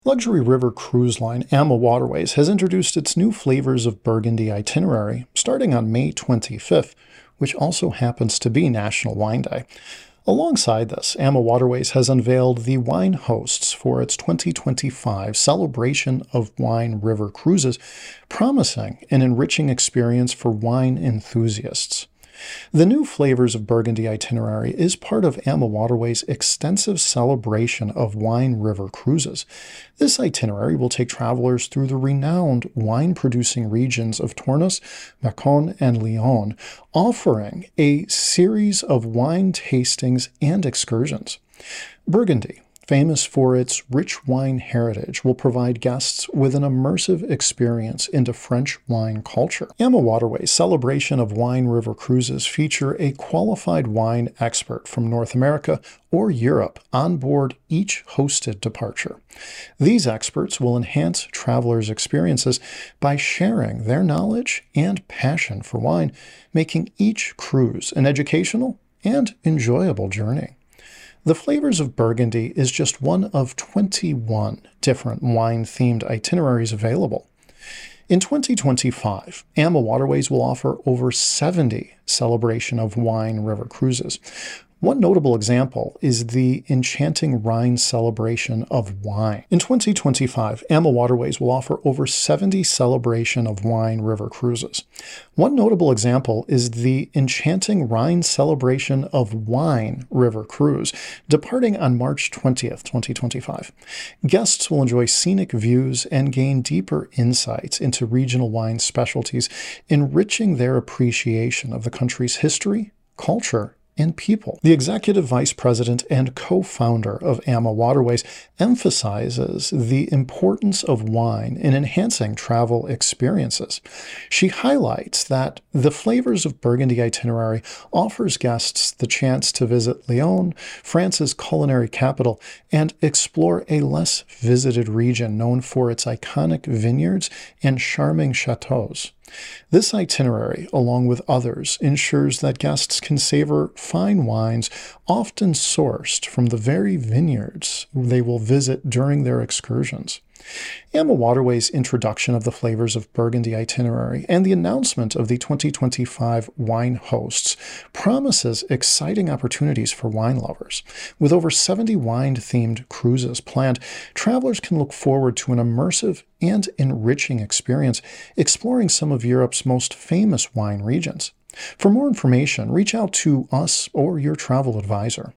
Luxury river cruise line AMA Waterways has introduced its new Flavors of Burgundy itinerary starting on May 25th, which also happens to be National Wine Day. Alongside this, AMA Waterways has unveiled the wine hosts for its 2025 celebration of wine river cruises, promising an enriching experience for wine enthusiasts. The new Flavors of Burgundy itinerary is part of AMA Waterways' extensive celebration of wine river cruises. This itinerary will take travelers through the renowned wine-producing regions of Tournes, Mâcon, and Lyon, offering a series of wine tastings and excursions. Burgundy, famous for its rich wine heritage, will provide guests with an immersive experience into French wine culture. AMA Waterways' celebration of wine river cruises feature a qualified wine expert from North America or Europe on board each hosted departure. These experts will enhance travelers' experiences by sharing their knowledge and passion for wine, making each cruise an educational and enjoyable journey. The Flavors of Burgundy is just one of 21 different wine-themed itineraries available. In 2025, AMA Waterways will offer over 70 celebration of wine river cruises. One notable example is the Enchanting Rhine Celebration of Wine. In 2025, AMA Waterways will offer over 70 celebration of wine river cruises. One notable example is the Enchanting Rhine Celebration of Wine river cruise, departing on March 20th, 2025. Guests will enjoy scenic views and gain deeper insights into regional wine specialties, enriching their appreciation of the country's history, culture, and people. The executive vice president and co-founder of AMA Waterways emphasizes the importance of wine in enhancing travel experiences. She highlights that the Flavors of Burgundy itinerary offers guests the chance to visit Lyon, France's culinary capital, and explore a less visited region known for its iconic vineyards and charming chateaus. This itinerary, along with others, ensures that guests can savor fine wines often sourced from the very vineyards they will visit during their excursions. AMA Waterways' introduction of the Flavors of Burgundy itinerary and the announcement of the 2025 wine hosts promises exciting opportunities for wine lovers. With over 70 wine-themed cruises planned, travelers can look forward to an immersive and enriching experience exploring some of Europe's most famous wine regions. For more information, reach out to us or your travel advisor.